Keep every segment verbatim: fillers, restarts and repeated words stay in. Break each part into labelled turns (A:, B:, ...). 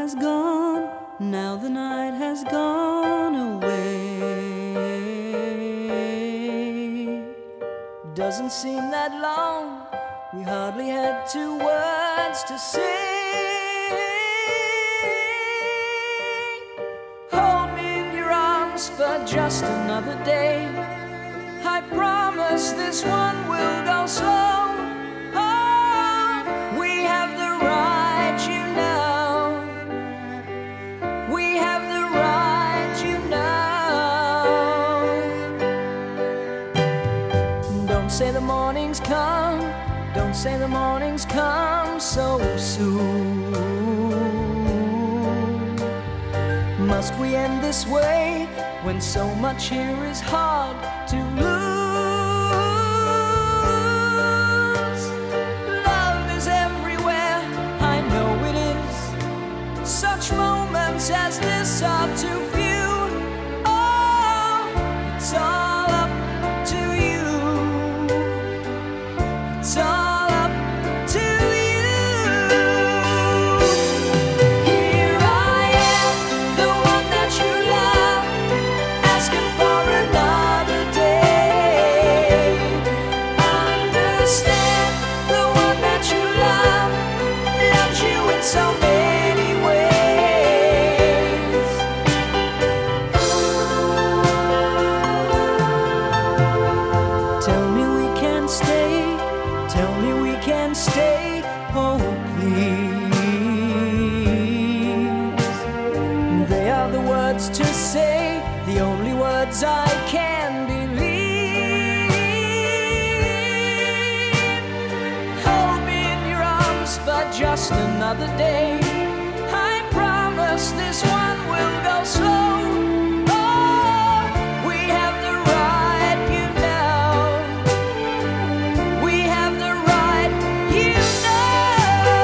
A: has gone, now the night has gone away. Doesn't seem that long, we hardly had two words to say. Hold me in your arms for just another day. I promise this one will go slow. Oh, we have the right, you know. We have the right, you know. Don't say the morning's come, don't say the morning's come so soon. Must we end this way when so much here is hard to lose? Love is everywhere, I know it is. Such moments as this are too few. Oh, it's all up to you. It's all up to you. Here I am, the one that you love, asking for another day. Understand, the one that you love loves you in so many ways. Tell me we can stay, tell me we can stay, oh please. They are the words to say, the only words I can believe. Hold me in your arms for just another day. I promise this one will go slow. Oh, we have the right, you know. We have the right, you know.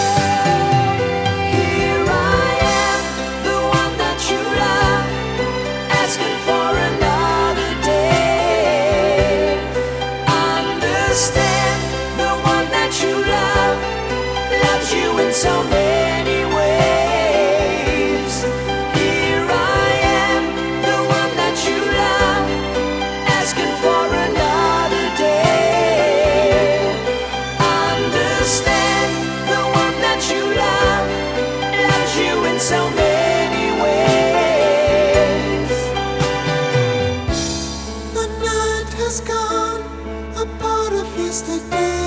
A: Here I am, the one that you love, asking for another day. Understand, the one that you love loves you in so many ways. Here I am, the one that you love, asking for another day. Understand, the one that you love loves you in so many ways.
B: The night has gone, a part of yesterday.